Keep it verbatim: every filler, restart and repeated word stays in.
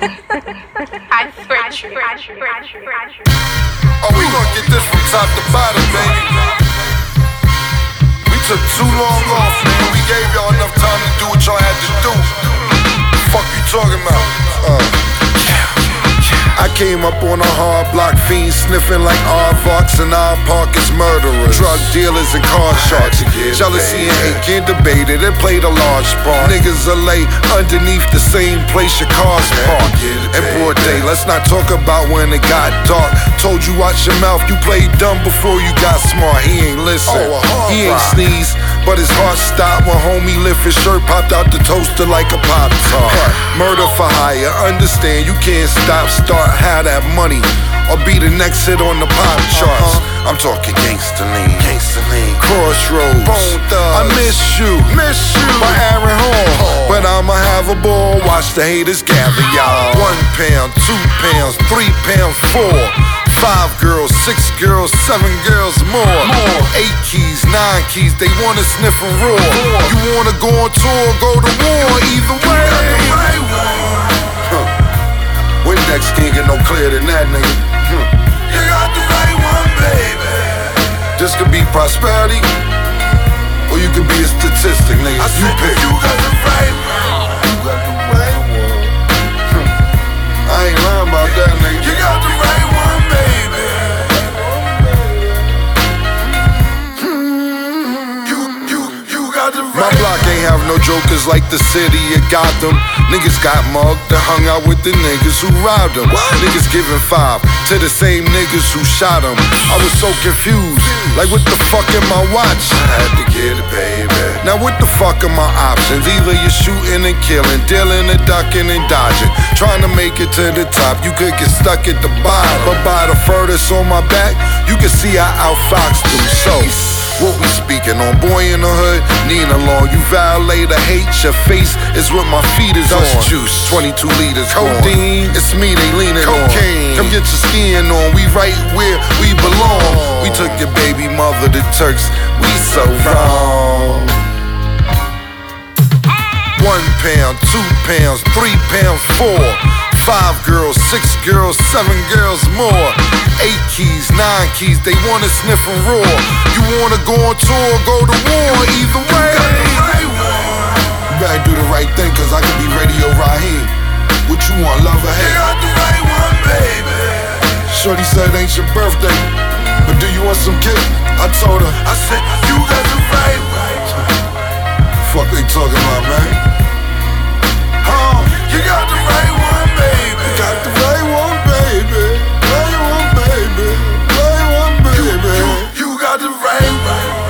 I swear to you. Oh, we gon' get this from top to bottom, baby. We took too long off, man. We gave y'all enough time to do what y'all had to do. Fuck you talking about? Uh. I came up on a hard block, fiends sniffing like Arvox and our park is murderers, drug dealers and car sharks. Jealousy and hate can't debate it, it played a large part. Niggas are lay underneath the same place your cars parked. In broad day, let's not talk about when it got dark. Told you watch your mouth, you played dumb before you got smart. He ain't listen, he ain't sneeze, but his heart stopped when homie lift his shirt, popped out the toaster like a Pop-Tart. Murder for hire, understand you can't stop, start, have that money, or be the next hit on the pop charts. Uh-huh. I'm talking gangsta lean, gangsta lean, Crossroads, I miss you, miss you, by Aaron Hall. Oh. But I'ma have a ball, watch the haters gather, y'all. One pound, two pounds, three pounds, four, five girls, six girls, seven girls, more, more. Eight keys, nine keys, they wanna sniff and roar. More. You wanna go on tour, go to war, either way. Windex can't get no clearer than that, nigga. Hmm. You got the right one, baby. This could be prosperity, or you could be a statistic, nigga. I you pick. You got the right one. You got the right one. Hmm. I ain't lying about that, nigga. You got the right one, baby. You, you, you got the right. My block ain't have no jokers like the city of Gotham. Niggas got mugged and hung out with the niggas who robbed them. What? Niggas giving five to the same niggas who shot them. I was so confused, like what the fuck am I watching? I had to get it, baby. Now what the fuck are my options? Either you're shooting and killing, dealing and ducking and dodging. Trying to make it to the top, you could get stuck at the bottom. But by the furthest on my back, you can see I outfoxed them. So what we speaking on? Boy in the hood, Nina Long. You violate or hate, your face is what my feet is Dust on. Juice, twenty-two liters. Codeine, it's me they leaning Cocaine. On. Come get your skin on, we right where we belong. We took your baby mother to Turks, we so wrong. One pound, two pounds, three pounds, four, five girls, six girls, seven girls, more. Eight keys, nine keys, they wanna sniff and roar. You wanna go on tour, go to war, either way. You better do the right thing, cause I could be Radio Raheem. What you want, love or hate? You got the right one, baby. Shorty said it ain't your birthday, but do you want some cake? I told her, I said, you got the right one. Fuck they talking about, man? Oh, you got the right one, baby. You got the right one, baby. Right one, baby. Right one, baby. You, you, you got the right one.